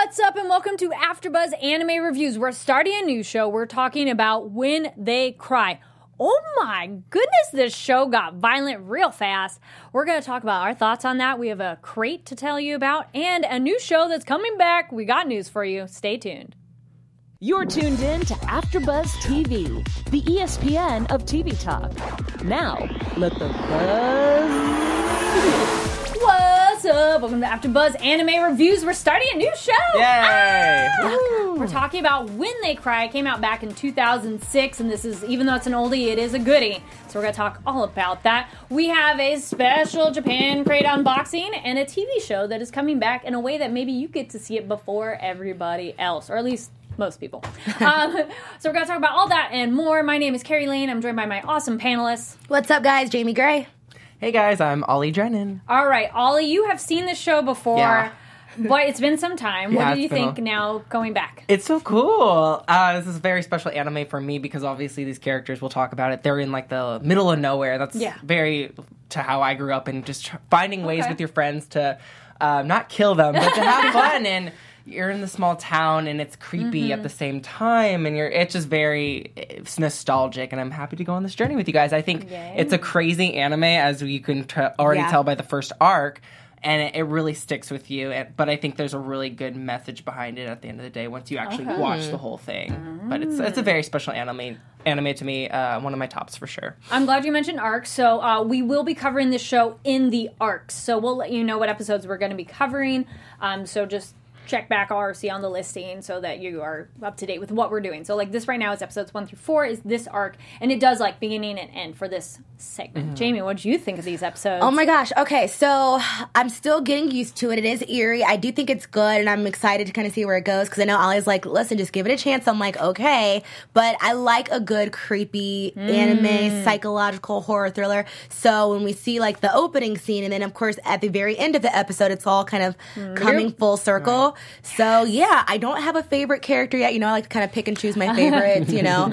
What's up, and welcome to AfterBuzz Anime Reviews. We're starting a new show. We're talking about When They Cry. Oh my goodness, this show got violent real fast. We're going to talk about our thoughts on that. We have a crate to tell you about and a new show that's coming back. We got news for you. Stay tuned. You're tuned in to AfterBuzz TV, the ESPN of TV talk. Now, let the buzz begin. What's up? Welcome to AfterBuzz Anime Reviews. We're starting a new show. Yay! We're talking about When They Cry. It came out back in 2006, and this is, even though it's an oldie, it is a goodie. So we're going to talk all about that. We have a special Japan Crate unboxing and a TV show that is coming back in a way that maybe you get to see it before everybody else, or at least most people. So we're going to talk about all that and more. My name is Carrie Lane. I'm joined by my awesome panelists. What's up, guys? Jamie Gray. Hey guys, I'm Ollie Drennan. All right, Ollie, you have seen this show before. Yeah. But it's been some time. Yeah, What do you think now going back? It's so cool. This is a very special anime for me because obviously these characters, we'll talk about it, they're in like the middle of nowhere. That's very to how I grew up, and just finding ways with your friends to not kill them, but to have fun. And you're in the small town, and it's creepy at the same time, and it's just it's nostalgic, and I'm happy to go on this journey with you guys. I think it's a crazy anime, as you can already tell by the first arc, and it really sticks with you. But I think there's a really good message behind it at the end of the day once you actually watch the whole thing. But it's a very special anime to me, one of my tops for sure. I'm glad you mentioned arcs. So we will be covering this show in the arcs. So we'll let you know what episodes we're going to be covering. So just check back RC on the listing so that you are up to date with what we're doing. So like this right now is episodes 1 through 4 is this arc, and it does like beginning and end for this segment. Jamie, what did you think of these episodes? Oh my gosh. Okay, so I'm still getting used to it. It is eerie. I do think it's good, and I'm excited to kind of see where it goes because I know Ollie's like, listen, just give it a chance. I'm like, okay. But I like a good creepy anime psychological horror thriller. So when we see like the opening scene, and then of course at the very end of the episode, it's all kind of coming full circle. Right. So yeah, I don't have a favorite character yet. You know, I like to kind of pick and choose my favorites, you know.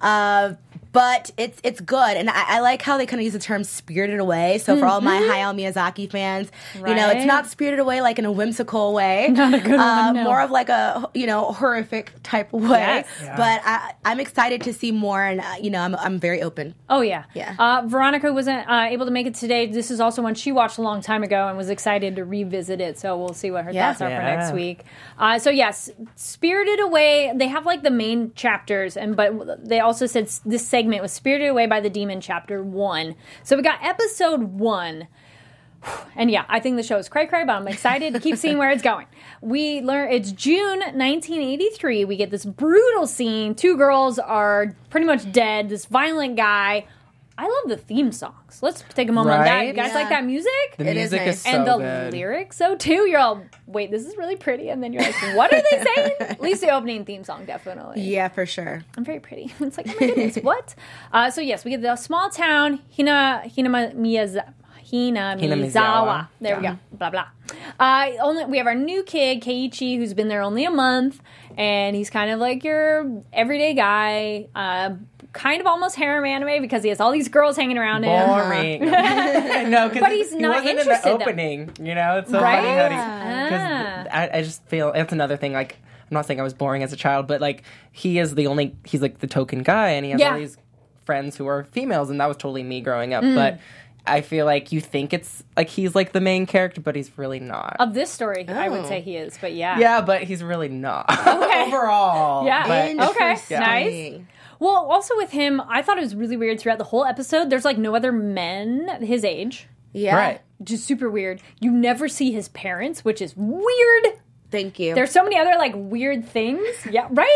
But it's good, and I like how they kind of use the term "spirited away." So for all my Hayao Miyazaki fans, you know, it's not spirited away like in a whimsical way, not a good one, no. More of like a horrific type of way. Yes. Yeah. But I'm excited to see more, and I'm very open. Oh yeah. Yeah. Veronica wasn't able to make it today. This is also one she watched a long time ago and was excited to revisit it. So we'll see what her thoughts are for next week. So yes, Spirited Away. They have like the main chapters, but they also said this segment was Spirited Away by the Demon, Chapter 1. So we got Episode 1. And yeah, I think the show is cray-cray, but I'm excited to keep seeing where it's going. We learn it's June 1983. We get this brutal scene. 2 girls are pretty much dead. This violent guy. I love the theme songs. Let's take a moment on that. You guys like that music? The music is so and the good. lyrics, so too. You're all, wait, this is really pretty. And then you're like, what are they saying? At least the opening theme song, definitely. Yeah, for sure. I'm very pretty. It's like, oh my goodness, what? So yes, we get the small town, Hinamizawa. There we go. Blah, blah. We have our new kid, Keiichi, who's been there only a month. And he's kind of like your everyday guy. Kind of almost harem anime because he has all these girls hanging around him. Boring. No, but he's not he wasn't interested in the opening. You know, it's so funny how because I just feel it's another thing. Like, I'm not saying I was boring as a child, but like he's like the token guy, and he has all these friends who are females, and that was totally me growing up. But I feel like you think it's like he's like the main character, but he's really not. Of this story, I would say he is, but yeah. Yeah, but he's really not. Overall. Yeah. But, okay. Nice. Well, also with him, I thought it was really weird throughout the whole episode. There's like no other men his age. Yeah. Right. Just super weird. You never see his parents, which is weird. Thank you. There's so many other like weird things. Yeah, right?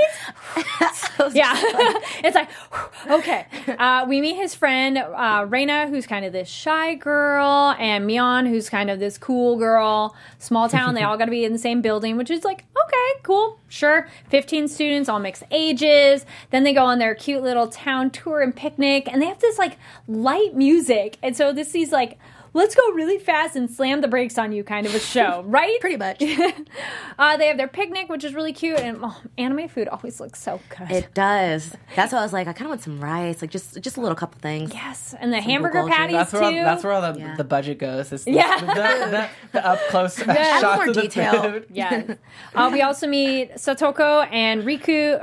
It's like, okay. We meet his friend, Reina, who's kind of this shy girl, and Mion, who's kind of this cool girl. Small town, they all got to be in the same building, which is like, okay, cool, sure. 15 students, all mixed ages. Then they go on their cute little town tour and picnic, and they have this like light music. And so these like let's go really fast and slam the brakes on you kind of a show, right? Pretty much. They have their picnic, which is really cute, and anime food always looks so good. It does. That's why I was like, I kind of want some rice, like just a little couple things. Yes, and the hamburger patties too. That's where all the budget goes. It's the up close shots more of the detail. food. Yes. We also meet Satoko and Rika.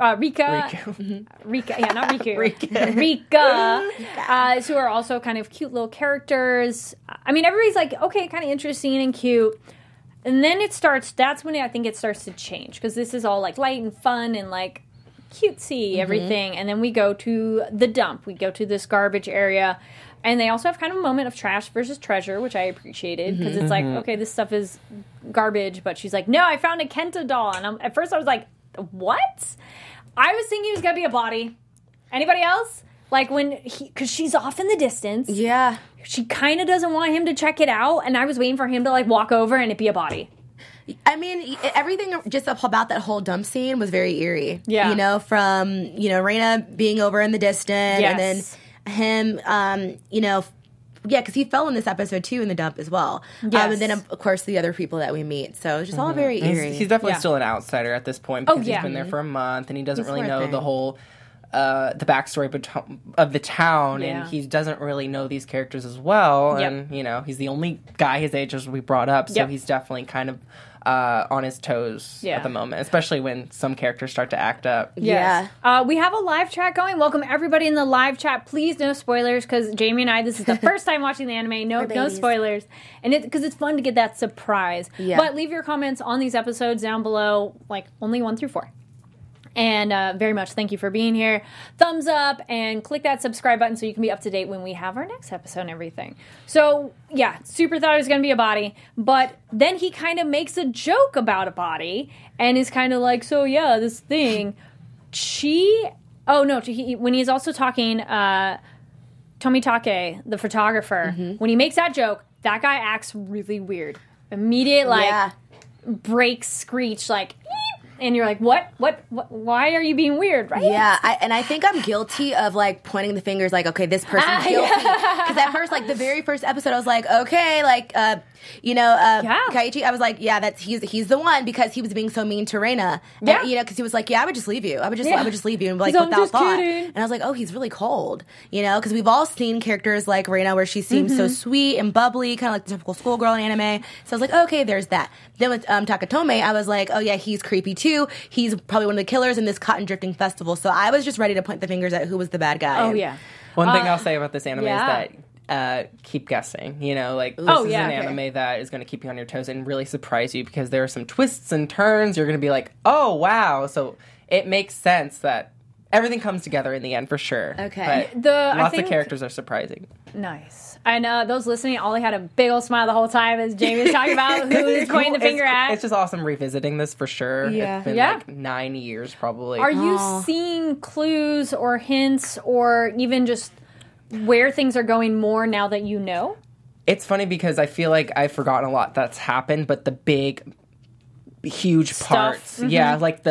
Yeah, not Riku. Rika. Who are also kind of cute little characters. I mean, everybody's like, okay, kind of interesting and cute. And then that's when I think it starts to change, because this is all like light and fun and like cutesy, everything. And then we go to the dump. We go to this garbage area. And they also have kind of a moment of trash versus treasure, which I appreciated, because it's like, okay, this stuff is garbage. But she's like, no, I found a Kenta doll. And at first I was like, what? I was thinking it was going to be a body. Anybody else? Like because she's off in the distance. Yeah. She kind of doesn't want him to check it out. And I was waiting for him to like walk over and it be a body. I mean, everything just about that whole dump scene was very eerie. Yeah. You know, from, Reina being over in the distance. Yes. And then him, because he fell in this episode too in the dump as well. Yes. And then, of course, the other people that we meet. So it's just all very eerie. He's definitely still an outsider at this point, because he's been there for a month and he doesn't really know the whole the backstory of the town, and he doesn't really know these characters as well. And he's the only guy his age as we brought up, so he's definitely kind of on his toes at the moment, especially when some characters start to act up. Yes. Yeah. We have a live chat going. Welcome everybody in the live chat. Please, no spoilers, because Jamie and I, this is the first time watching the anime. No spoilers, and because it's fun to get that surprise. Yeah. But leave your comments on these episodes down below, like only 1 through 4. And very much thank you for being here. Thumbs up and click that subscribe button so you can be up to date when we have our next episode and everything. So, yeah, super thought it was going to be a body. But then he kind of makes a joke about a body and is kind of like, so yeah, this thing. When he's also talking, Tomitake, the photographer, when he makes that joke, that guy acts really weird. Immediate, break, screech, like, and you're like, what? Why are you being weird, right? Yeah, I think I'm guilty of, like, pointing the fingers, like, okay, this person's guilty. Because at first, like, the very first episode, I was like, okay, like, Kaiichi, I was like, yeah, he's the one, because he was being so mean to Reina. Yeah. And, because he was like, yeah, I would just leave you. I would just leave you, and, like, without thought. Kidding. And I was like, oh, he's really cold, because we've all seen characters like Reina where she seems so sweet and bubbly, kind of like the typical schoolgirl in anime. So I was like, okay, there's that. Then with Takatome, I was like, oh yeah, he's creepy too. He's probably one of the killers in this cotton drifting festival. So I was just ready to point the fingers at who was the bad guy. Oh yeah. One thing I'll say about this anime is that keep guessing. This is an anime that is going to keep you on your toes and really surprise you, because there are some twists and turns. You're going to be like, oh wow. So it makes sense that everything comes together in the end for sure. Okay. But lots of characters are surprising. Nice. And those listening, Ollie had a big old smile the whole time as Jamie was talking about who he was pointing the finger at. It's just awesome revisiting this for sure. Yeah. It's been like 9 years probably. Are you seeing clues or hints or even just where things are going more now that you know? It's funny because I feel like I've forgotten a lot that's happened, but the big, huge parts, like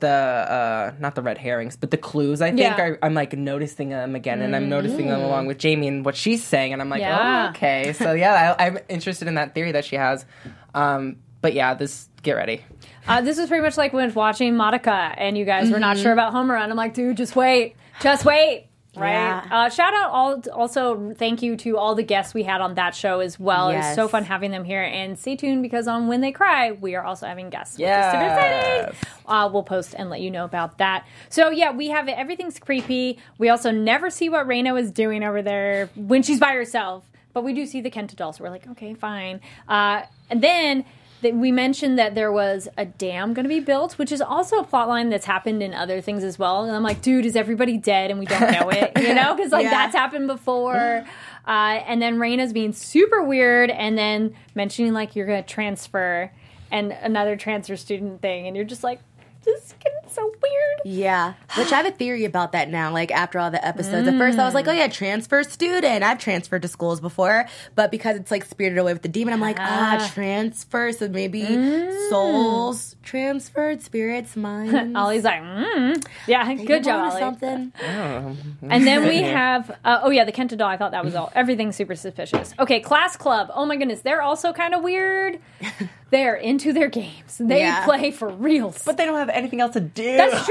the not the red herrings, but the clues. I think I'm like noticing them again, and I'm noticing them along with Jamie and what she's saying, and I'm like, oh, okay, so I'm interested in that theory that she has. But yeah, get ready. This is pretty much like when watching Madoka, and you guys were not sure about Homura, and I'm like, dude, just wait. Right. Yeah. Shout out also thank you to all the guests we had on that show as well. Yes. It was so fun having them here. And stay tuned, because on When They Cry, we are also having guests. Yeah. Super exciting. We'll post and let you know about that. So yeah, we have everything's creepy. We also never see what Reina was doing over there when she's by herself. But we do see the Kenta doll, so we're like, okay, fine. And then we mentioned that there was a dam going to be built, which is also a plot line that's happened in other things as well. And I'm like, dude, is everybody dead and we don't know it? Because that's happened before. And then Reina's being super weird, and then mentioning like you're going to transfer and another transfer student thing, and you're just like, this can so weird. Yeah, which I have a theory about that now, like after all the episodes. At first I was like, oh yeah, transfer student. I've transferred to schools before, but because it's like Spirited Away with the Demon, I'm like, transfer, so maybe souls transferred, spirits, minds. Ollie's like, yeah, good job, Ollie. Something. And then we have, the Kenta doll. I thought that was all. Everything's super suspicious. Okay, Class Club. Oh my goodness, they're also kind of weird. They're into their games. They play for reals. But they don't have anything else to do. That's true.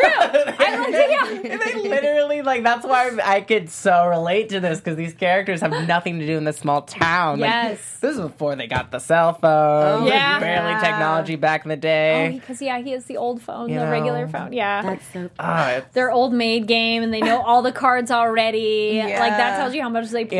They literally, that's why I could so relate to this, because these characters have nothing to do in this small town. Yes. This is before they got the cell phone. Yeah. Barely technology back in the day. Oh, because, he has the old phone, the regular phone. Yeah. That's so cool. Their old maid game, and they know all the cards already. Yeah. Like, that tells you how much they play.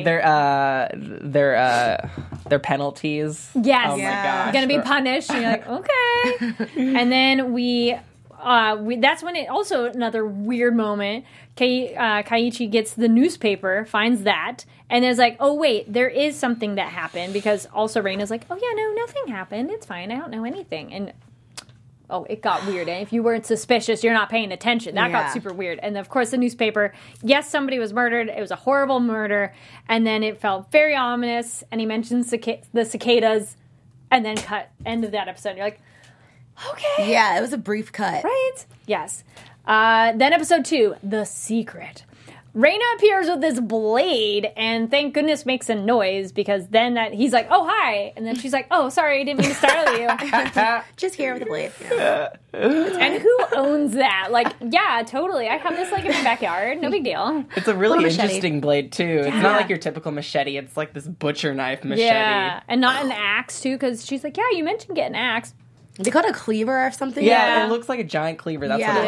And their penalties. Yes. Oh, my gosh. You're going to be punished. And you're like, okay. And then we that's when also another weird moment. Keiichi gets the newspaper, finds that, and is like, oh wait, there is something that happened, because also Reina's like, oh yeah, no, nothing happened. It's fine. I don't know anything. And it got weird. And if you weren't suspicious, you're not paying attention. That got super weird. And of course, the newspaper, yes, somebody was murdered. It was a horrible murder. And then it felt very ominous. And he mentions the cicadas, and then end of that episode. You're like, okay. Yeah, it was a brief cut. Right? Yes. Then episode 2, The Secret. Reina appears with this blade, and thank goodness makes a noise, because then he's like, oh, hi. And then she's like, oh, sorry, I didn't mean to startle you. Just here with a blade. And who owns that? Like, yeah, totally. I have this in my backyard. No big deal. It's a really interesting blade, too. It's not like your typical machete. It's like this butcher knife machete. Yeah, and not an axe, too, because she's like, yeah, you mentioned getting an axe. They call it a cleaver or something? Yeah, it looks like a giant cleaver. That's what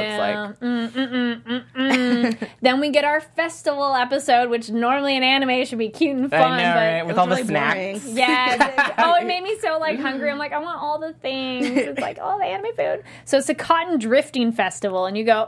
it looks like. Then we get our festival episode, which normally in anime should be cute and fun. I know, right? With all the snacks. Boring. Yeah. It made me so hungry. I'm like, I want all the things. It's like all the anime food. So it's a cotton drifting festival, and you go,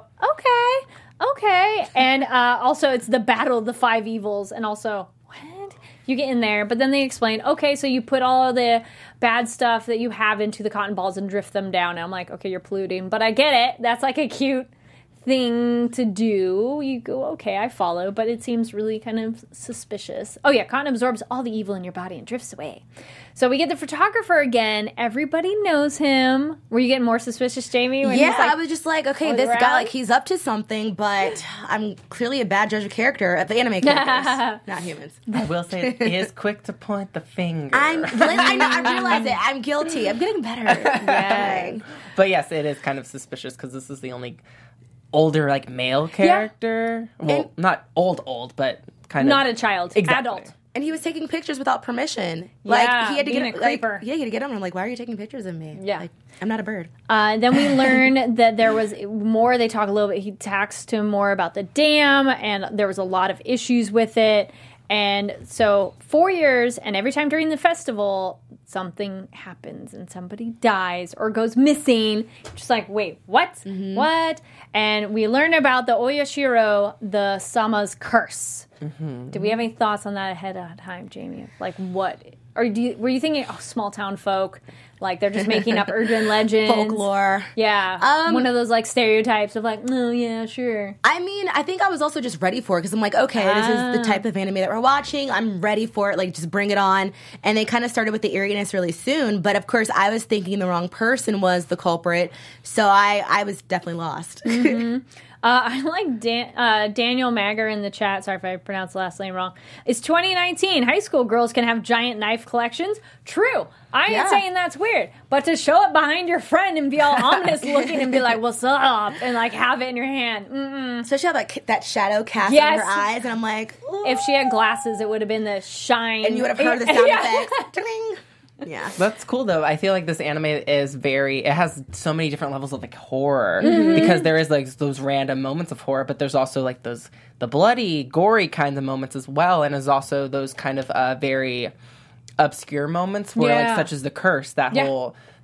okay. And also it's the Battle of the Five Evils, and also, what? You get in there, but then they explain, okay, so you put all of the bad stuff that you have into the cotton balls and drift them down. And I'm like, okay, you're polluting. But I get it. That's like a cute thing to do. You go, okay, I follow. But it seems really kind of suspicious. Oh, yeah, cotton absorbs all the evil in your body and drifts away. So we get the photographer again. Everybody knows him. Were you getting more suspicious, Jamie? I was just like, okay, this guy, he's up to something, but I'm clearly a bad judge of character, of the anime characters, not humans. I will say it is quick to point the finger. I know, I realize it. I'm guilty. I'm getting better. Yeah. But yes, it is kind of suspicious, because this is the only older, male character. Yeah. Well, not old, but kind of. Not a child. Exactly. Adult. And he was taking pictures without permission. He had to get a creeper. He had to get him. I'm like, why are you taking pictures of me? Yeah. I'm not a bird. Then we learn that there was more. They talk a little bit. He talks to him more about the dam, and there was a lot of issues with it. And so 4 years, and every time during the festival, something happens and somebody dies or goes missing. Just like, wait, what? Mm-hmm. What? And we learn about the Oyashiro, the Sama's curse. Mm-hmm. Do we have any thoughts on that ahead of time, Jamie? Like, what? Or were you thinking, small town folk? Like, they're just making up urban legends. Folklore. Yeah. One of those, stereotypes of, oh, yeah, sure. I mean, I think I was also just ready for it, because I'm like, okay, this is the type of anime that we're watching. I'm ready for it. Just bring it on. And they kind of started with the eeriness really soon. But, of course, I was thinking the wrong person was the culprit. So I was definitely lost. Mm-hmm. I like Daniel Magger in the chat. Sorry if I pronounced the last name wrong. It's 2019. High school girls can have giant knife collections. True. I ain't saying that's weird. But to show it behind your friend and be all ominous looking and be like, what's up? And have it in your hand. Mm-mm. Especially have that shadow cast in her eyes. And I'm like, ooh. If she had glasses, it would have been the shine. And you would have heard the sound effects. Ding. Yeah. That's cool, though. I feel like this anime is it has so many different levels of horror, because there is those random moments of horror, but there's also the bloody, gory kinds of moments as well, and there's also those kind of very obscure moments where such as the curse, that whole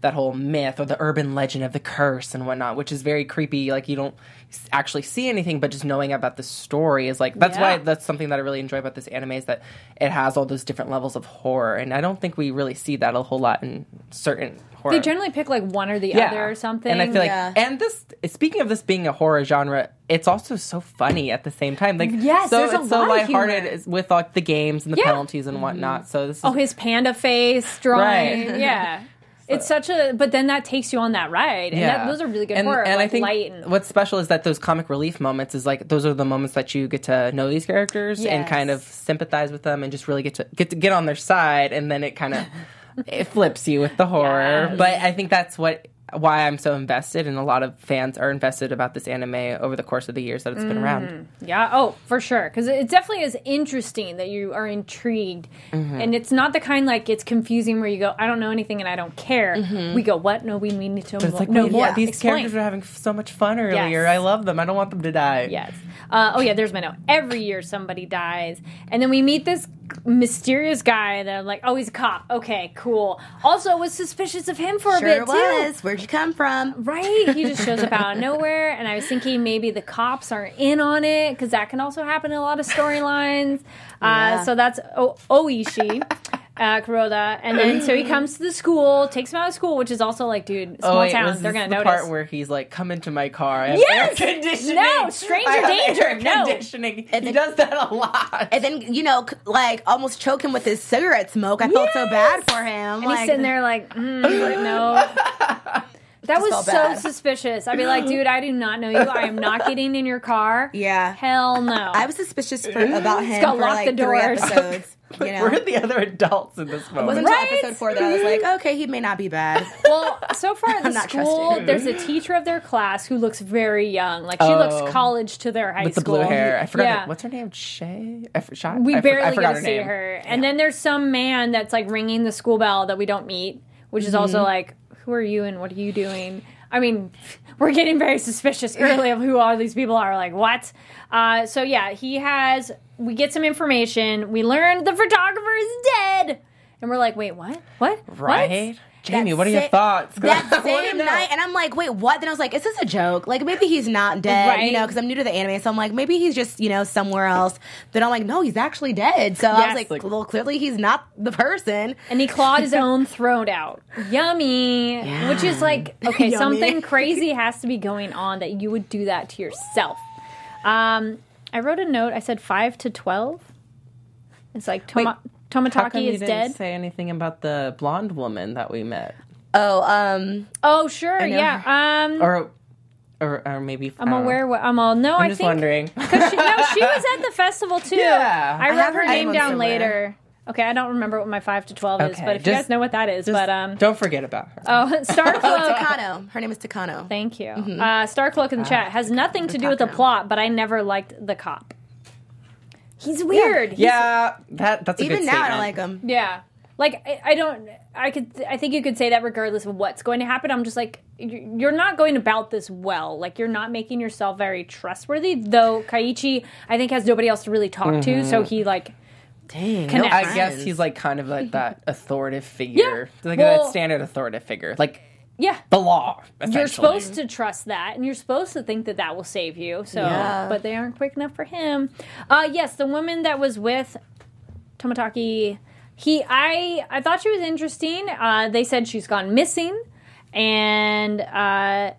that whole myth or the urban legend of the curse and whatnot, which is very creepy. Like, you don't actually see anything, but just knowing about the story is like, that's why that's something that I really enjoy about this anime, is that it has all those different levels of horror. And I don't think we really see that a whole lot in certain horror. They generally pick like one or the other or something. And I feel like, and this, speaking of this being a horror genre, it's also so funny at the same time. Like, yes, so there's it's so lighthearted with like the games and the penalties and whatnot. So this is, his panda face drawing. Yeah. It's such a, but then that takes you on that ride, and those are really good horror. And like I think light and, what's special is that those comic relief moments is like those are the moments that you get to know these characters and kind of sympathize with them and just really get to get on their side, and then it kind of it flips you with the horror. Yes. But I think that's why I'm so invested, and a lot of fans are invested about this anime over the course of the years that it's been around. Yeah, oh, for sure. Because it definitely is interesting that you are intrigued. And it's not the kind like it's confusing where you go, I don't know anything and I don't care. We go, what? No, we need to know more. These characters are having so much fun earlier. I love them. I don't want them to die. Yes. There's my note. Every year somebody dies. And then we meet this mysterious guy that I'm like, oh, he's a cop. Okay, cool. Also, was suspicious of him for a bit, too. Where'd you come from? Right. He just shows up out of nowhere, and I was thinking maybe the cops are in on it, because that can also happen in a lot of storylines. So that's Oishi. Kuroda, and then so he comes to the school, takes him out of school, which is also like, dude, small town, they're gonna notice. Part where he's like, "Come into my car." I have air conditioning. No, stranger danger. Air conditioning. And he does that a lot. And then like almost choke him with his cigarette smoke. I felt so bad for him. And he's sitting there like, no. That was so suspicious. I'd be like, dude, I do not know you. I am not getting in your car. Yeah. Hell no. I was suspicious about him for lock like the doors. 3 episodes. Where are the other adults in this moment? Wasn't until episode 4 that I was like, okay, he may not be bad. Well, so far at the school, there's a teacher of their class who looks very young. Like, she looks college to their high school. With the blue hair. I forgot. What's her name? Shay? We barely get to see her. Yeah. And then there's some man that's, like, ringing the school bell that we don't meet, which is also like, who are you and what are you doing? I mean, we're getting very suspicious early of who all these people are. Like, what? We get some information. We learn the photographer is dead. And we're like, wait, what? What? Right? What? Jamie, what are your thoughts? That same night, and I'm like, wait, what? Then I was like, is this a joke? Like, maybe he's not dead, right? Because I'm new to the anime, so I'm like, maybe he's just, somewhere else. Then I'm like, no, he's actually dead. So I was like, well, clearly he's not the person. And he clawed his own throat out. Yummy. Yeah. Which is like, okay, something crazy has to be going on that you would do that to yourself. I wrote a note. I said 5 to 12. It's like Tomotaki is dead. Didn't say anything about the blonde woman that we met. Oh, sure, yeah. Or maybe I'm aware. I'm just wondering. Because she was at the festival too. Yeah, I wrote her name down later. Okay, I don't remember what my 5 to 12 is, but if you guys know what that is, don't forget about her. Starcloak. Takano. Her name is Takano. Thank you. Starcloak in the chat has nothing to do with the plot, but I never liked the cop. He's weird. Yeah, that's a good statement. Even now, I don't like him. Yeah. Like, I think you could say that regardless of what's going to happen. I'm just like, you're not going about this well. Like, you're not making yourself very trustworthy. Though Kaiichi, I think, has nobody else to really talk to, so he, like, connects. I guess he's, like, kind of like that authoritative figure. Yeah. Like, that standard authoritative figure. Like, the law, essentially. You're supposed to trust that, and you're supposed to think that will save you. So, but they aren't quick enough for him. Yes, the woman that was with Tomotaki, I thought she was interesting. They said she's gone missing, and I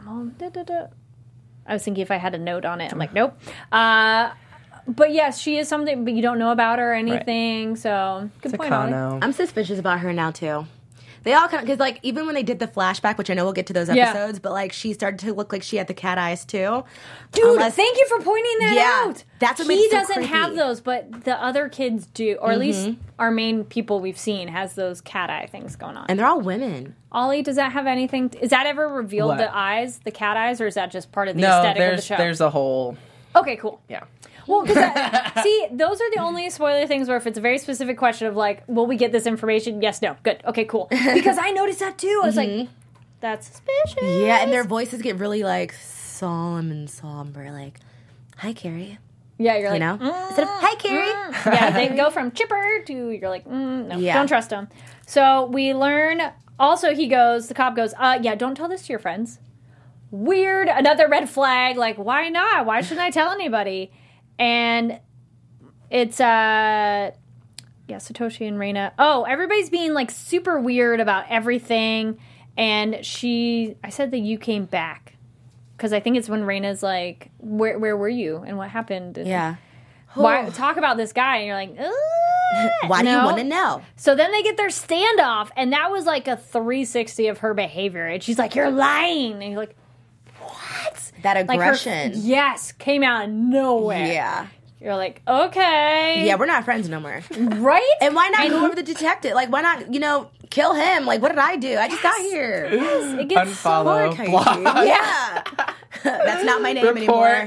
was thinking if I had a note on it. I'm like, nope. But yes, she is something, but you don't know about her or anything. Right. So good point on it. I'm suspicious about her now too. They all kind of, because like even when they did the flashback, which I know we'll get to those episodes, but like she started to look like she had the cat eyes too. Dude, thank you for pointing that out. That's what he doesn't have those, but the other kids do, or at least our main people we've seen has those cat eye things going on. And they're all women. Ollie, does that have anything? Is that ever revealed? The eyes, the cat eyes, or is that just part of the aesthetic of the show? There's a whole. Okay, cool. Yeah. Well, because see, those are the only spoiler things where if it's a very specific question of like, will we get this information? Yes, no, good, okay, cool. Because I noticed that too. I was like, that's suspicious. Yeah, and their voices get really like solemn and somber, like, "Hi, Carrie." Yeah, you're like, instead of "Hi, Carrie." Yeah, they go from chipper to you're like, no, don't trust them. So we learn Also, the cop goes, yeah, don't tell this to your friends. Weird. Another red flag. Like, why not? Why shouldn't I tell anybody? And it's, Satoshi and Reina. Oh, everybody's being, like, super weird about everything. And I said that you came back. Because I think it's when Reina's like, where were you? And what happened? And talk about this guy. And you're like, why do you want to know? So then they get their standoff, and that was like a 360 of her behavior. And she's like, you're lying. And you're like, what? That aggression. Yes, came out of nowhere. Yeah. You're like, okay. Yeah, we're not friends no more. Right? And why not go over the detective? Like, why not, kill him? Like, what did I do? I just got here. Yes, it gets Unfollow, so block. Yeah. That's not my name anymore.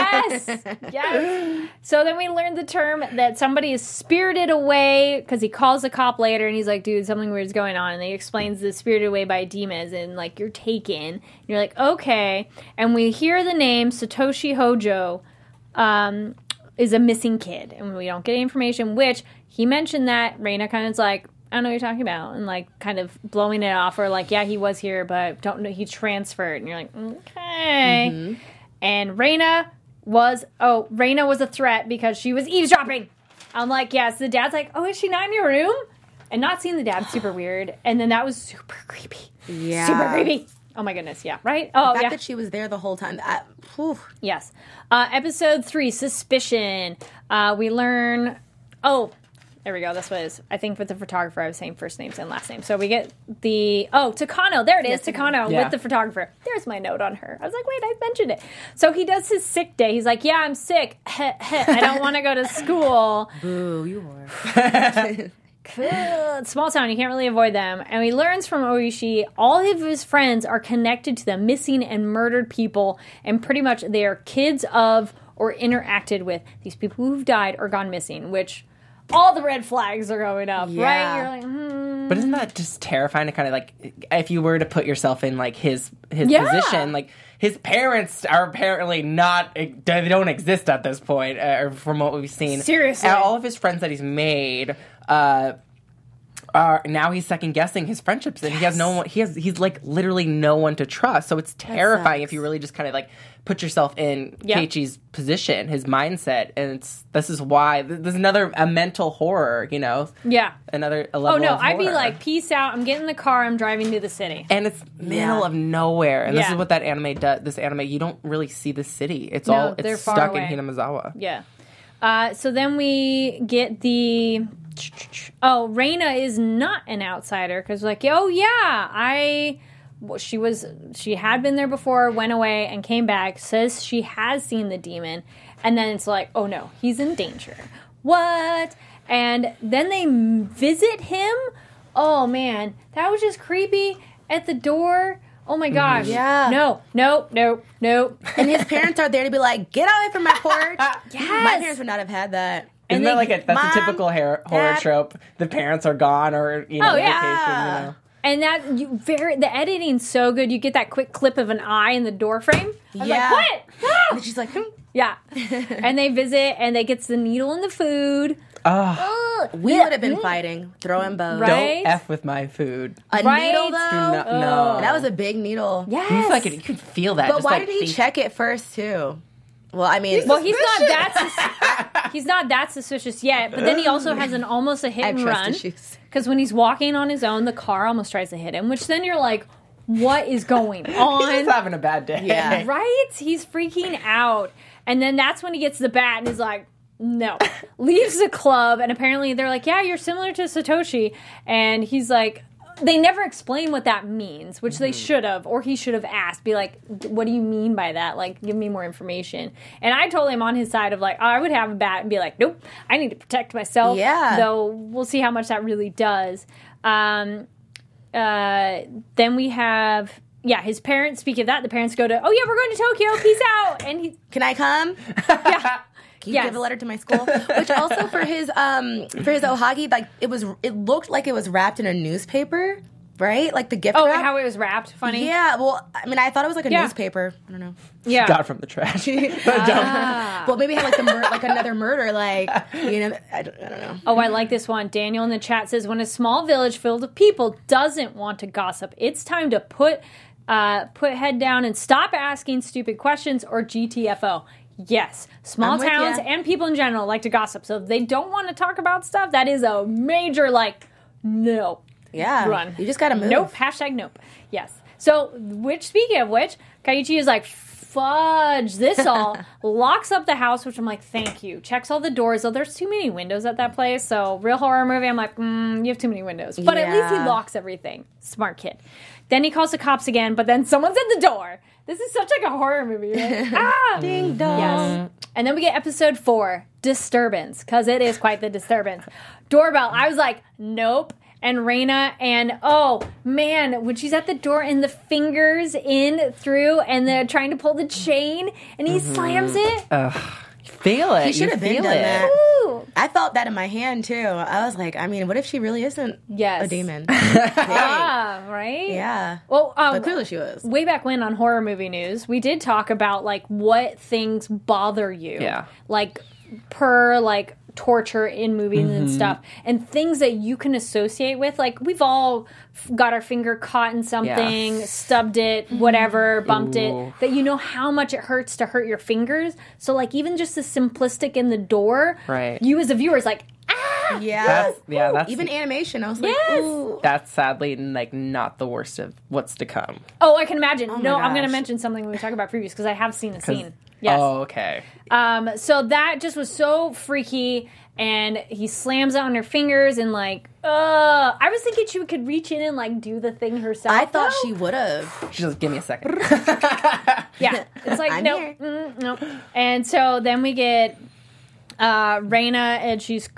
Yes. So then we learned the term that somebody is spirited away because he calls the cop later and he's like, dude, something weird's going on. And he explains the spirited away by demons and like, you're taken. And you're like, okay. And we hear the name Satoshi Hojo is a missing kid. And we don't get any information, which he mentioned that. Reina kind of is like, I don't know what you're talking about. And like kind of blowing it off or like, yeah, he was here, but don't know. He transferred. And you're like, okay. Mm-hmm. And Reina was a threat because she was eavesdropping. I'm like, yes. The dad's like, oh, is she not in your room? And not seeing the dad, super weird. And then that was super creepy. Yeah. Super creepy. Oh my goodness, yeah, right? Oh, the fact that she was there the whole time. Yes. Episode 3, Suspicion. We learn... Oh, there we go. That's what it is. I think with the photographer, I was saying first names and last names. So we get Takano. There it is, Takano with the photographer. There's my note on her. I was like, wait, I mentioned it. So he does his sick day. He's like, yeah, I'm sick. I don't want to go to school. Boo, you are. Small town, you can't really avoid them. And he learns from Oishi all of his friends are connected to the missing and murdered people, and pretty much they are kids of or interacted with these people who've died or gone missing, which all the red flags are going up, right? You're like, But isn't that just terrifying to kind of like, if you were to put yourself in like his position, like his parents are apparently they don't exist at this point, from what we've seen. Seriously. And all of his friends that he's made, now he's second guessing his friendships, and he has no one. He's like literally no one to trust. So it's terrifying if you really just kind of like put yourself in Keiichi's position, his mindset, and this is why there's a mental horror, Yeah. Another level. Oh no, of horror. I'd be like, peace out. I'm getting in the car. I'm driving to the city, and it's middle of nowhere. And this is what that anime does. This anime, you don't really see the city. It's stuck in Hinamizawa. Yeah. So then we get the. Reina is not an outsider because like, oh yeah, she had been there before, went away and came back, says she has seen the demon, and then it's like, oh no, he's in danger. What? And then they visit him. Oh man, that was just creepy at the door. Oh my gosh. Yeah. No. And his parents are there to be like, get away from my porch. Yes. My parents would not have had that. Isn't that like that's a typical horror trope? The parents are gone or vacation. And the editing's so good. You get that quick clip of an eye in the door frame. I was like, what? And she's like, Yeah. And they visit and they get the needle in the food. We would have been fighting, throwing bows. Right? Don't F with my food. A needle though? No. That was a big needle. Yes. You could feel that. But why did he check it first too? Well, I mean, he's not that suspicious yet. But then he also has almost a hit and run because when he's walking on his own, the car almost tries to hit him. Which then you're like, what is going on? He's having a bad day. Yeah, right. He's freaking out, and then that's when he gets the bat and he's like, no, leaves the club. And apparently they're like, yeah, you're similar to Satoshi, and he's like. They never explain what that means, which they should have, or he should have asked. Be like, what do you mean by that? Like, give me more information. And I totally am on his side of like, I would have a bat and be like, nope, I need to protect myself. Yeah. Though we'll see how much that really does. Then we have, his parents. Speaking of that, the parents go to, oh yeah, we're going to Tokyo. Peace out. And he, can I come? Yeah. Can you give a letter to my school? Which also for his ohagi, like it looked like it was wrapped in a newspaper. right? Like the gift wrap. wrap. How it was wrapped. Funny. Yeah. Well, I mean, I thought it was like a newspaper. I don't know. Yeah. Got it from the trash. Well, maybe it had like another murder. Like, I don't know. Oh, I like this one. Daniel in the chat says, when a small village filled with people doesn't want to gossip, it's time to put head down and stop asking stupid questions or GTFO. Yes, small towns and people in general like to gossip. So if they don't want to talk about stuff, that is a major, no. Yeah. Run. You just got to move. Nope. # nope. Yes. So, speaking of which, Kaiichi is like, fudge this all, locks up the house, which I'm like, thank you. Checks all the doors. Oh, there's too many windows at that place. So, real horror movie, I'm like, you have too many windows. But at least he locks everything. Smart kid. Then he calls the cops again, but then someone's at the door. This is such like a horror movie, right? Ding dong. Yes. And then we get episode 4, Disturbance, because it is quite the disturbance. Doorbell. I was like, nope. And Raina, and oh man, when she's at the door and the fingers in through and they're trying to pull the chain and he slams it. Feel it. He should have been done that. Ooh. I felt that in my hand too. I was like, I mean, what if she really isn't a demon? Right? Yeah. Well, but clearly she was. Way back when on Horror Movie News, we did talk about what things bother you. Yeah. Torture in movies and stuff, and things that you can associate with. Like, we've all got our finger caught in something, stubbed it, whatever, bumped it, that you know how much it hurts to hurt your fingers. So, even just the simplistic in the door, right? You as a viewer is like, ah! That's even animation. I was like, ooh. That's sadly not the worst of what's to come. Oh, I can imagine. Oh I'm going to mention something when we talk about previews, because I have seen the scene. Yes. Oh, okay. So that just was so freaky, and he slams it on her fingers, and I was thinking she could reach in and do the thing herself. I thought she would have. She's like, give me a second. Yeah, it's like no. And so then we get Raina, and she's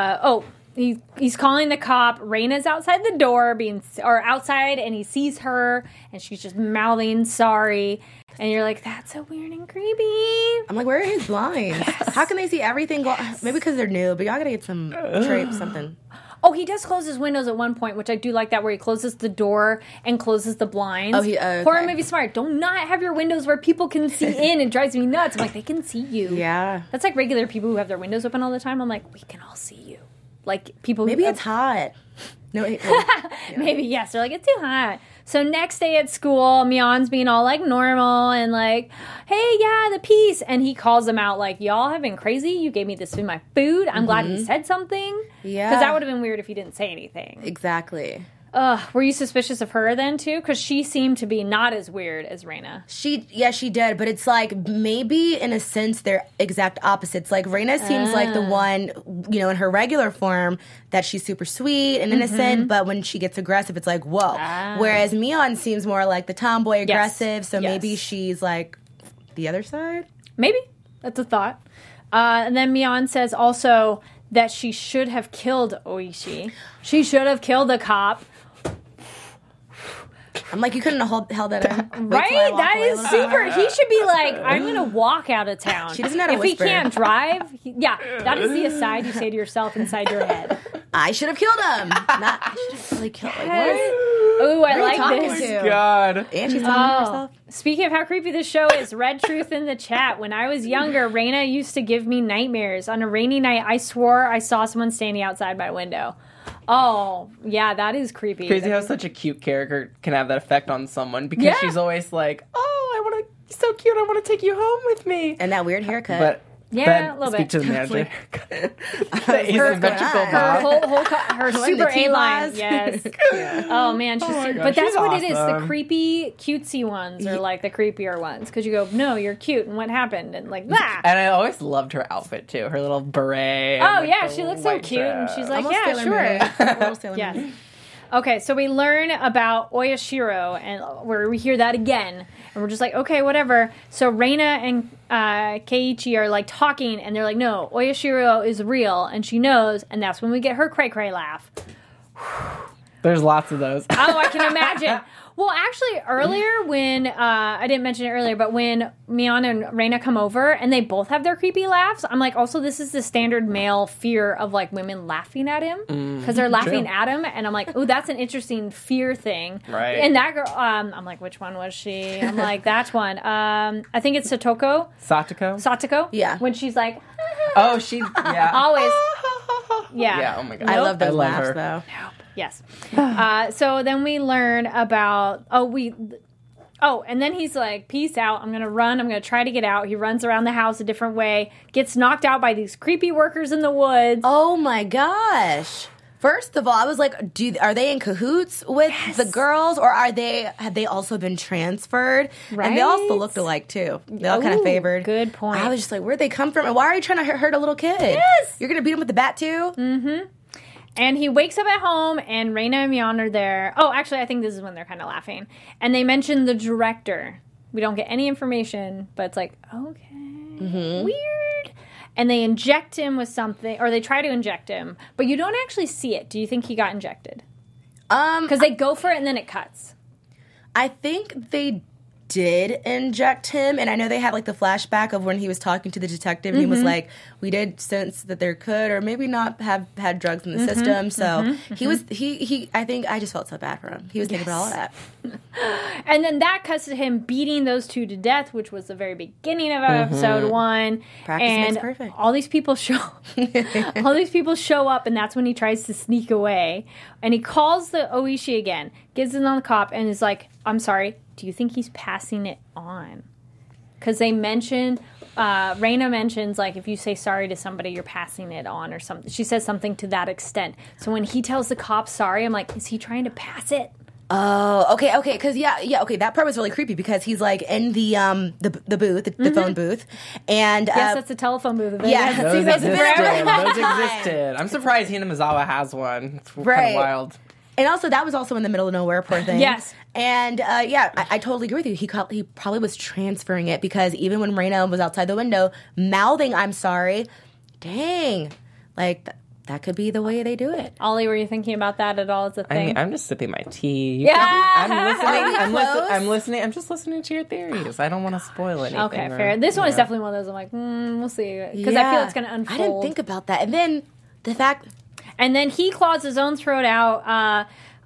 he's calling the cop. Raina's outside the door, outside, and he sees her, and she's just mouthing sorry. And you're like, that's so weird and creepy. I'm like, where are his blinds? How can they see everything? Maybe because they're new, but y'all gotta get some drapes, something. Oh, he does close his windows at one point, which I do like that, where he closes the door and closes the blinds. Oh, okay. Horror movie smart. Do not have your windows where people can see in. It drives me nuts. I'm like, they can see you. Yeah. That's like regular people who have their windows open all the time. I'm like, we can all see you. People. Maybe it's hot. No, maybe, yes. They're like, it's too hot. So next day at school, Mion's being all normal and hey, yeah, the peace. And he calls them out y'all have been crazy. You gave me this in my food. I'm glad he said something. Yeah. Because that would have been weird if he didn't say anything. Exactly. Were you suspicious of her then too? Because she seemed to be not as weird as Raina. She did, but it's maybe in a sense they're exact opposites. Raina seems like the one, in her regular form that she's super sweet and innocent, but when she gets aggressive, it's like, whoa. Whereas Mion seems more like the tomboy aggressive, so maybe she's the other side? Maybe. That's a thought. And then Mion says also that she should have killed Oishi. She should have killed the cop. I'm like, you couldn't have held that in. Right? That is super. He should be like, I'm going to walk out of town. She doesn't know how to whisper. If he can't drive, that is the aside you say to yourself inside your head. I should have killed him. I should have really killed him. What? Ooh, I like this. Oh, God. And she's talking to herself. Speaking of how creepy this show is, Red Truth in the chat. When I was younger, Raina used to give me nightmares. On a rainy night, I swore I saw someone standing outside my window. Oh, yeah, that is creepy. Crazy how such a cute character can have that effect on someone, because she's always like, oh, I want to, so cute, I want to take you home with me. And that weird haircut. But yeah, a little speak bit. to the manager. Her super A-line. Yes. Oh, man. But that's what it is. The creepy, cutesy ones are the creepier ones. Because you go, no, you're cute. And what happened? And that. And I always loved her outfit, too. Her little beret. Oh, yeah. She looks so cute. And she's like, almost sure. Yes. Okay, so we learn about Oyashiro, and where we hear that again, and we're just like, okay, whatever. So Raina and Keiichi are talking, and they're like, no, Oyashiro is real, and she knows, and that's when we get her cray-cray laugh. There's lots of those. Oh, I can imagine. Well, actually, earlier when I didn't mention it earlier, but when Mion and Raina come over and they both have their creepy laughs, I'm like, also this is the standard male fear of like women laughing at him because they're laughing at him, and I'm like, oh, that's an interesting fear thing. Right. And that girl, I'm like, which one was she? I'm like, that one. I think it's Satoko. Yeah. When she's like, oh, yeah. always. Yeah. Yeah. Oh my god. I love those laughs her. though. Yes. So then we learn about, and then he's like, peace out. I'm going to run. I'm going to try to get out. He runs around the house a different way, gets knocked out by these creepy workers in the woods. Oh my gosh. First of all, I was like, are they in cahoots with the girls, or have they also been transferred? Right. And they also looked alike too. They all kind of favored. Good point. I was just like, where'd they come from? And why are you trying to hurt a little kid? Yes. You're going to beat him with the bat too? Mm-hmm. And he wakes up at home, and Raina and Mion are there. Oh, actually, I think this is when they're kind of laughing. And they mention the director. We don't get any information, but it's like, okay, weird. And they inject him with something, or they try to inject him, but you don't actually see it. Do you think he got injected? Because they go for it, and then it cuts. I think they did inject him, and I know they had like the flashback of when he was talking to the detective, and he was like, we did sense that there could or maybe not have had drugs in the system, so he I think I just felt so bad for him. He was thinking about all of that. And then that cuts to him beating those two to death, which was the very beginning of episode 1. Practice and makes perfect. all these people show up, and that's when he tries to sneak away, and he calls the Oishi again, gives it on the cop, and is like, I'm sorry, do you think he's passing it on? Because they mentioned, Raina mentions, like, if you say sorry to somebody, you're passing it on or something. She says something to that extent. So when he tells the cop sorry, I'm like, is he trying to pass it? Oh, okay, because okay, that part was really creepy because he's like in the booth, the phone booth, and yes, that's a telephone booth. Yeah, those existed. I'm surprised Hinamizawa has one. It's kind of wild. And also, that was also in the middle of nowhere, poor thing. Yes. And I totally agree with you. He probably was transferring it because even when Raina was outside the window mouthing, I'm sorry, dang, like that could be the way they do it. Ollie, were you thinking about that at all as a thing? I mean, I'm just sipping my tea. I'm listening. I'm just listening to your theories. I don't want to spoil anything. Okay, fair. This one is definitely one of those I'm like, we'll see. Because I feel it's going to unfold. I didn't think about that. And then the fact... And then he claws his own throat out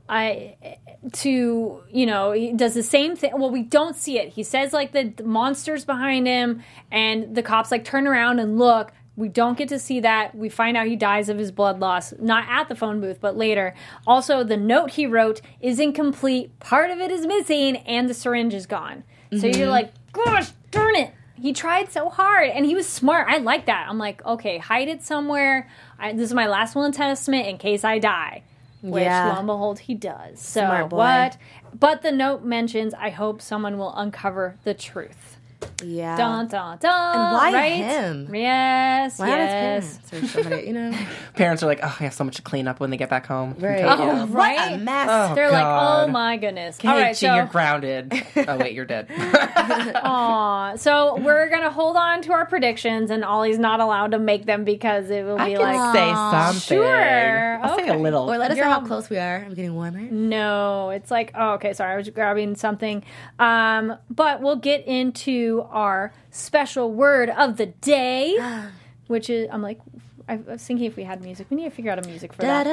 he does the same thing. Well, we don't see it. He says, like, the monster's behind him, and the cops, like, turn around and look. We don't get to see that. We find out he dies of his blood loss. Not at the phone booth, but later. Also, the note he wrote is incomplete. Part of it is missing, and the syringe is gone. So you're like, gosh, darn it. He tried so hard, and he was smart. I like that. I'm like, okay, hide it somewhere. This is my last will and testament in case I die. Which, lo and behold, he does. So, smart boy. What? But the note mentions, I hope someone will uncover the truth. Yeah. Dun, dun, dun. And why right? him? Yes, why yes. not his parents or somebody, Parents are like, oh, I have so much to clean up when they get back home. Right. Oh, right? What a mess. Oh, They're God. like, oh my goodness. Hey, All right, G, you're grounded. Oh, wait, you're dead. Aw. So we're going to hold on to our predictions, and Ollie's not allowed to make them because it will be like... say something. Sure. I'll say a little. Or let us know how close we are. I'm getting warmer. No, it's like, oh, okay, sorry, I was grabbing something. But we'll get into our special word of the day, which is, I'm like, I was thinking if we had music, we need to figure out a music for that.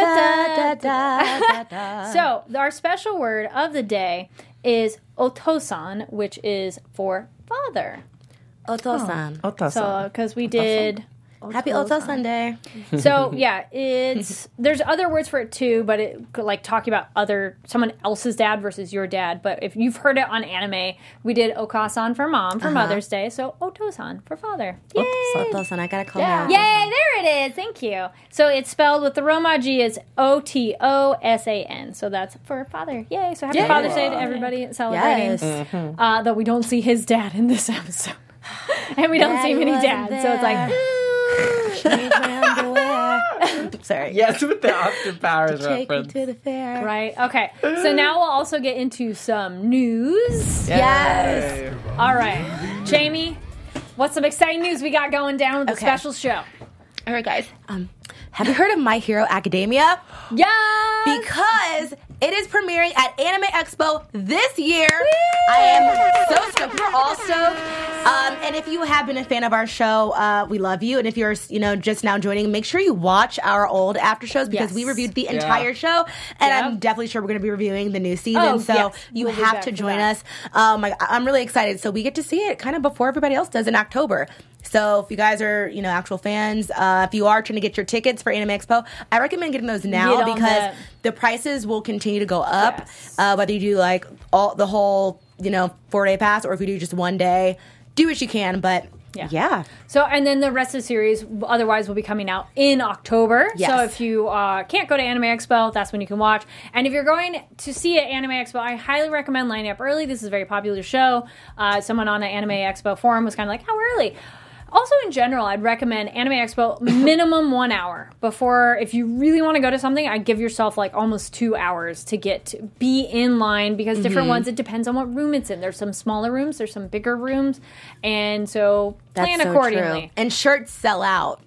So, our special word of the day is otosan, which is for father. Otosan. So, because we did... Happy Otosan Day. So yeah, there's other words for it too, but it like talking about someone else's dad versus your dad. But if you've heard it on anime, we did Okasan for mom for Mother's Day, so Otosan for father. Yay! Otosan, I gotta call you. Yay! There it is. Thank you. So it's spelled with the Romaji is Otosan. So that's for father. Yay! So happy Father's Day to everybody celebrating. Yes. Though we don't see his dad in this episode, and we don't see many dads, so it's like. Sorry. Yes, with the Austin Powers Take me reference. to the fair. Right. Okay. So now we'll also get into some news. Yes. All right. Jamie, what's some exciting news we got going down with the special show? All right, guys. have you heard of My Hero Academia? Yeah. Because it is premiering at Anime Expo this year. I am so stoked. We're all stoked. And if you have been a fan of our show, we love you. And if you're, just now joining, make sure you watch our old after shows because we reviewed the entire show. And I'm definitely sure we're going to be reviewing the new season. You have to join us. I'm really excited. So we get to see it kind of before everybody else does in October. So if you guys are, actual fans, if you are trying to get your tickets for Anime Expo, I recommend getting those now because the prices will continue to go up. Whether you do like the whole, 4-day pass or if you do just one day, do what you can. But yeah. So, and then the rest of the series otherwise will be coming out in October. Yes. So if you can't go to Anime Expo, that's when you can watch. And if you're going to see it Anime Expo, I highly recommend lining up early. This is a very popular show. Someone on the Anime Expo forum was kind of like, how early? Also, in general, I'd recommend Anime Expo minimum 1 hour before. If you really want to go to something, I'd give yourself like almost 2 hours to be in line because different ones, it depends on what room it's in. There's some smaller rooms, there's some bigger rooms, and so plan accordingly. True. And shirts sell out.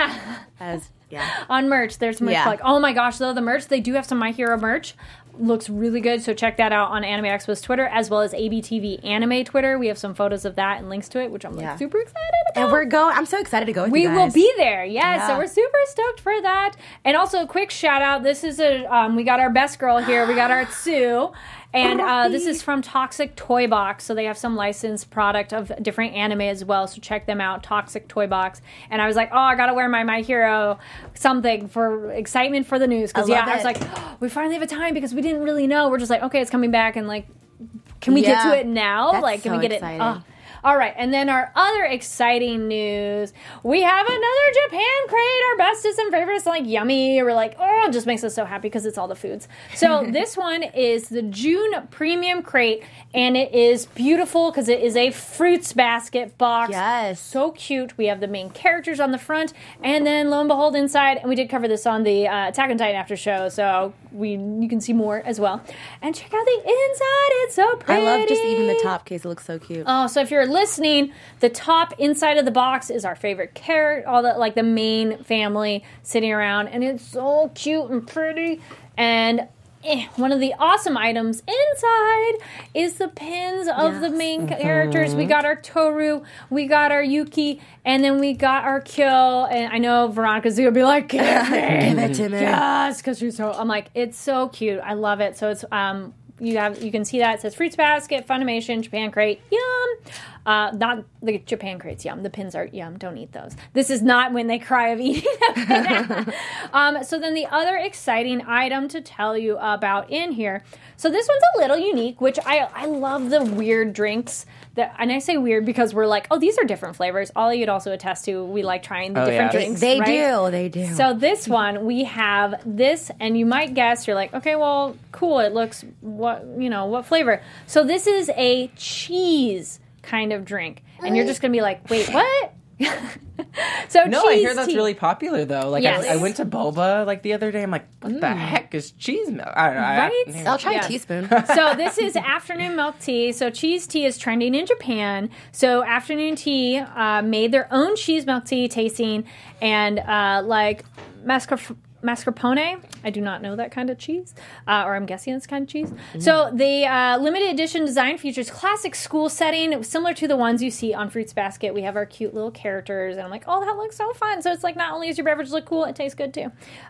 On merch, there's merch like, oh my gosh, though, the merch, they do have some My Hero merch. Looks really good, so check that out on Anime Expo's Twitter as well as ABTV Anime Twitter. We have some photos of that and links to it, which I'm like super excited about. And I'm so excited to go with you guys. We will be there, so we're super stoked for that. And also, a quick shout out. This is we got our best girl here. We got our Tsu. And this is from Toxic Toy Box. So they have some licensed product of different anime as well. So check them out, Toxic Toy Box. And I was like, I got to wear my Hero something for excitement for the news. Because, I was like, we finally have a time because we didn't really know. We're just like, okay, it's coming back. And, like, can we get to it now? That's can we get exciting. it? All right, and then our other exciting news, we have another Japan crate, our bestest and favorites, like yummy. We're like, it just makes us so happy because it's all the foods. So this one is the June Premium Crate, and it is beautiful because it is a fruits basket box. Yes. So cute. We have the main characters on the front, and then lo and behold inside, and we did cover this on the Attack on Titan after show, so you can see more as well. And check out the inside. It's so pretty. I love just even the top case. It looks so cute. Oh, so if you're listening, the top inside of the box is our favorite character, all the like the main family sitting around, and it's so cute and pretty. And one of the awesome items inside is the pins of the main characters. We got our Toru, we got our Yuki, and then we got our Kyo. And I know Veronica Z will be like, give it to me. Yes, because she's so. I'm like, it's so cute. I love it. So it's you can see that it says Fruits Basket, Funimation, Japan Crate, yum. Not the Japan Crates, yum. The pins are yum. Don't eat those. This is not when they cry of eating them. So then the other exciting item to tell you about in here. So this one's a little unique, which I love the weird drinks. And I say weird because we're like, these are different flavors. Ollie could also attest to we like trying the different drinks. They right? They do. So this one, we have this, and you might guess, you're like, okay, well, cool. It looks, what flavor? So this is a cheese kind of drink. And you're just going to be like, wait, what? So no, I hear that's really popular though. Like I went to Boba like the other day. I'm like, what the heck is cheese milk? I don't know. Right? I'll try a teaspoon. So this is afternoon milk tea. So cheese tea is trending in Japan. So Afternoon Tea made their own cheese milk tea tasting and like mascarpone. I do not know that kind of cheese, or I'm guessing it's kind of cheese. So the limited edition design features classic school setting. It was similar to the ones you see on Fruits Basket. We have our cute little characters, and I'm like, that looks so fun. So it's like not only does your beverage look cool, it tastes good too.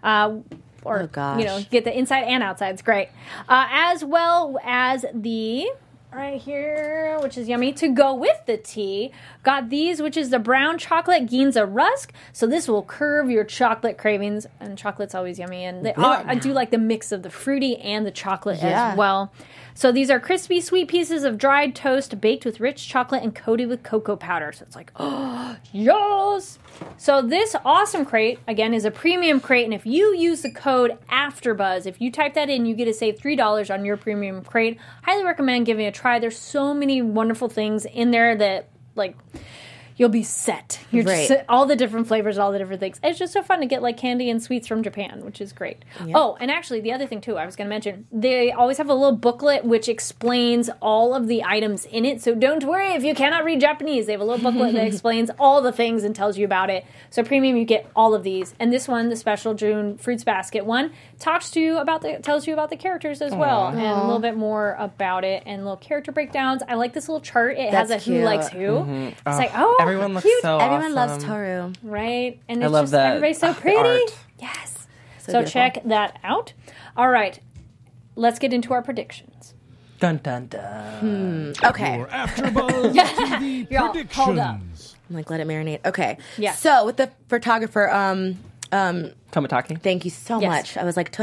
Or get the inside and outside. It's great. As well as the right here, which is yummy, to go with the tea. Got these, which is the brown chocolate Ginza Rusk. So this will curb your chocolate cravings, and chocolate's always yummy. And I do like the mix of the fruity and the chocolate as well. So these are crispy, sweet pieces of dried toast baked with rich chocolate and coated with cocoa powder. So it's like, yes! So this awesome crate, again, is a premium crate. And if you use the code AFTERBUZZ, if you type that in, you get to save $3 on your premium crate. Highly recommend giving it a try. There's so many wonderful things in there that, like, you'll be set. You're just all the different flavors, all the different things. It's just so fun to get like candy and sweets from Japan, which is great. Yeah. Oh, and actually the other thing too, I was going to mention, they always have a little booklet which explains all of the items in it. So don't worry if you cannot read Japanese. They have a little booklet that explains all the things and tells you about it. So premium, you get all of these. And this one, the special June Fruits Basket one, tells you about the characters as well, and a little bit more about it and little character breakdowns. I like this little chart. It has a cute. Who likes who. Mm-hmm. It's like, everyone looks cute. so Everyone awesome. loves Toru, right? And it's just everybody's so pretty. Art. Yes. So beautiful. check that out. All right, let's get into our predictions. Dun dun dun. Okay. Your AfterBuzz TV predictions. Hold up. I'm like, let it marinate. Okay. Yeah. So with the photographer, Tomataki. thank you so Yes. much. I was like,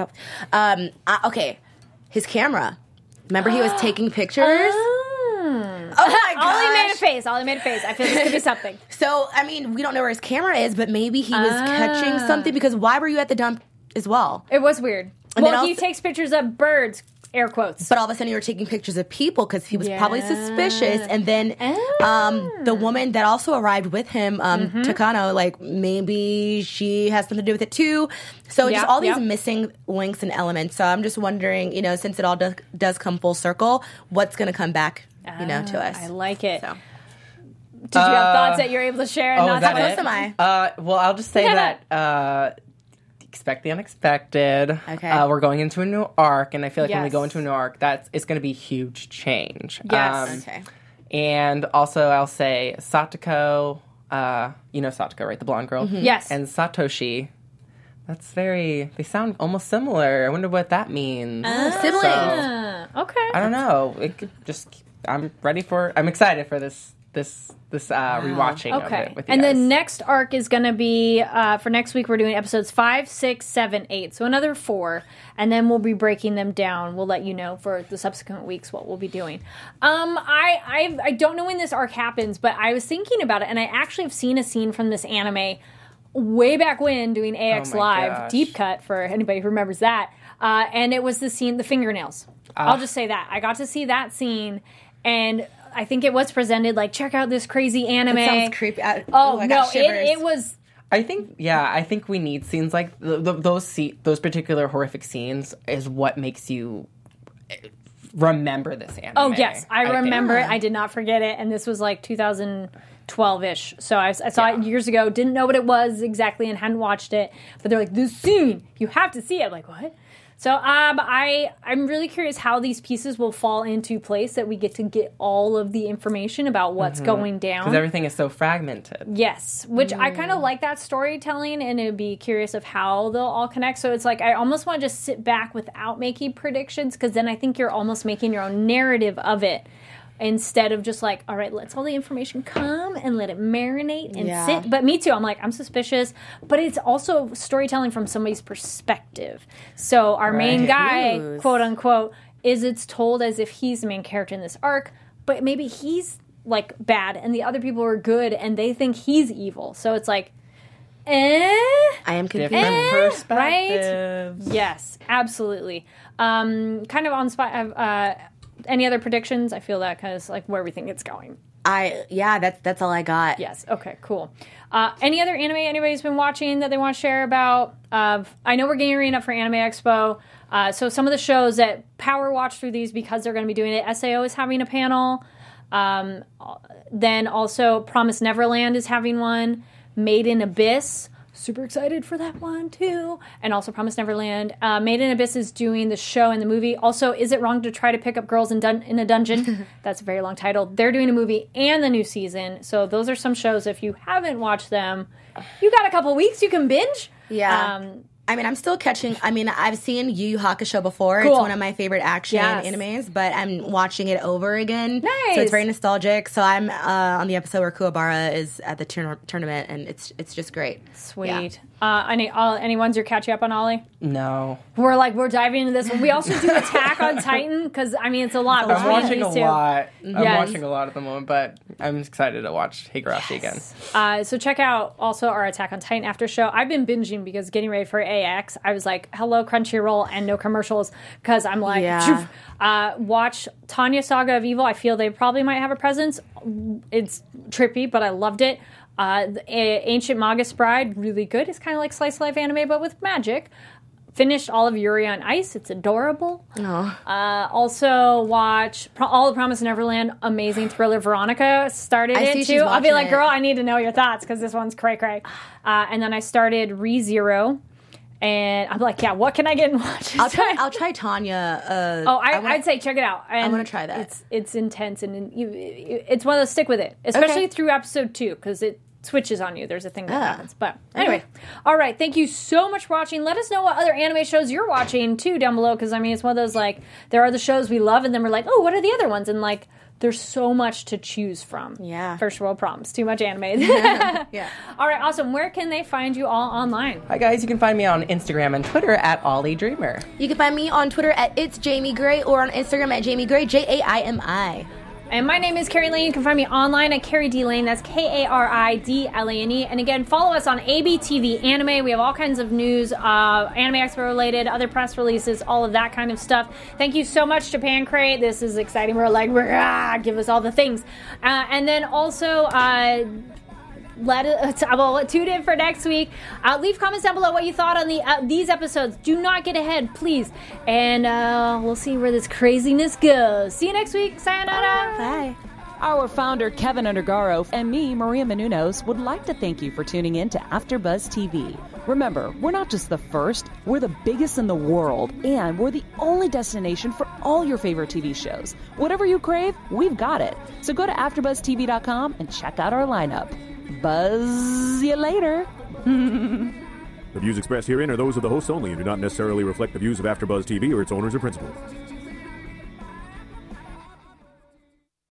okay, his camera. Remember he was taking pictures? Oh my gosh. Ollie made a face. I feel this could be something. So, I mean, we don't know where his camera is, but maybe he was catching something, because why were you at the dump as well? It was weird. And well, then he also- takes pictures of birds, air quotes. But all of a sudden you were taking pictures of people because he was probably suspicious. And then the woman that also arrived with him, Takano, like maybe she has something to do with it too. So just all these missing links and elements. So I'm just wondering, since it all does come full circle, what's going to come back, to us. I like it. So. Did you have thoughts that you're able to share? And not that tell us? it? Am I? Well, I'll just say that expect the unexpected. Okay. We're going into a new arc, and I feel like when we Yes. go into a new arc, it's going to be a huge change. Yes. Okay. And also, I'll say Satoko. You know Satoko, right? The blonde girl. Yes. And Satoshi. They sound almost similar. I wonder what that means. Siblings. Okay. I don't know. It could I'm excited for this rewatching of Okay. it with you And guys. the next arc is going to be, for next week, we're doing episodes 5, 6, 7, 8. So another 4. And then we'll be breaking them down. We'll let you know for the subsequent weeks what we'll be doing. I don't know when this arc happens, but I was thinking about it, and I actually have seen a scene from this anime way back when doing AX Oh my Live, gosh. Deep Cut, for anybody who remembers that. And it was the scene, the fingernails. I'll just say that. I got to see that scene, and I think it was presented like, check out this crazy anime. That sounds creepy. I No, got shivers. it was. I think we need scenes like those particular horrific scenes is what makes you remember this anime. Oh yes, I think. remember it. I did not forget it, and this was like 2012-ish. So I saw it years ago. Didn't know what it was exactly and hadn't watched it. But they're like, this scene, you have to see it. I'm like, what? So I'm really curious how these pieces will fall into place, that we get all of the information about what's going down. Because everything is so fragmented. Yes, which I kind of like that storytelling, and it'd be curious of how they'll all connect. So it's like I almost want to just sit back without making predictions, because then I think you're almost making your own narrative of it, instead of just like, all right, let's all the information come and let it marinate and sit. But me too, I'm like, I'm suspicious, but it's also storytelling from somebody's perspective. So our main guy, quote unquote, it's told as if he's the main character in this arc, but maybe he's like bad and the other people are good and they think he's evil. So it's like, I am confused. Different right? perspectives. Yes, absolutely. Kind of on the spot. Any other predictions? I feel that because like where we think it's going. That's all I got. Yes. Okay. Cool. Any other anime anybody's been watching that they want to share about? I know we're gearing up for Anime Expo. So some of the shows that power watch through these because they're going to be doing it. SAO is having a panel. Then also Promise Neverland is having one. Made in Abyss. Super excited for that one too. And also Promise Neverland. Made in Abyss is doing the show and the movie. Also, Is It Wrong to Try to Pick Up Girls in a Dungeon? That's a very long title. They're doing a movie and the new season. So those are some shows. If you haven't watched them, you got a couple weeks you can binge. Yeah. I'm still catching. I've seen Yu Yu Hakusho before. Cool. It's one of my favorite action animes, but I'm watching it over again. Nice. So it's very nostalgic. So I'm on the episode where Kuwabara is at the tournament, and it's just great. Sweet. Any ones you're catching up on, Ollie? No. We're diving into this one. We also do Attack on Titan because it's a lot. I'm watching a these two. lot. I'm Yes. watching a lot at the moment, but I'm excited to watch Higurashi again. So check out also our Attack on Titan after show. I've been binging because getting ready for AX, I was like, hello, Crunchyroll, and no commercials, because I'm like, watch Tanya Saga of Evil. I feel they probably might have a presence. It's trippy, but I loved it. Ancient Magus Bride, really good. It's kind of like slice of life anime, but with magic. Finished all of Yuri on Ice. It's adorable. Also watch All the Promise Neverland. Amazing thriller. Veronica started it too. I'll be like, girl, I need to know your thoughts because this one's cray cray. And then I started ReZero. And I'm like, yeah, what can I get and watch? I'll try Tanya. I'd say check it out. And I want to try that. It's intense and it's one of those stick with it, especially through episode 2 because it switches on you. There's a thing that happens. But anyway, all right. Thank you so much for watching. Let us know what other anime shows you're watching too down below because I mean it's one of those like there are the shows we love and then we're like, oh, what are the other ones? And like there's so much to choose from. Yeah. First world problems. Too much anime. Yeah. All right, awesome. Where can they find you all online? Hi guys, you can find me on Instagram and Twitter at Ollie Dreamer. You can find me on Twitter at It's Jamie Gray or on Instagram at Jamie Gray, Jaimi. And my name is Carrie Lane. You can find me online at Carrie D Lane. That's KaridLane. And again, follow us on ABTV Anime. We have all kinds of news, Anime Expo related, other press releases, all of that kind of stuff. Thank you so much, Japan Crate. This is exciting. We're like, give us all the things. And then also, tune in for next week. Leave comments down below what you thought on these episodes. Do not get ahead, please. And we'll see where this craziness goes. See you next week. Sayonara. Bye. Our founder, Kevin Undergaro, and me, Maria Menounos, would like to thank you for tuning in to AfterBuzz TV. Remember, we're not just the first, we're the biggest in the world, and we're the only destination for all your favorite TV shows. Whatever you crave, we've got it. So go to AfterBuzzTV.com and check out our lineup. Buzz you later. The views expressed herein are those of the hosts only and do not necessarily reflect the views of AfterBuzz TV or its owners or principals.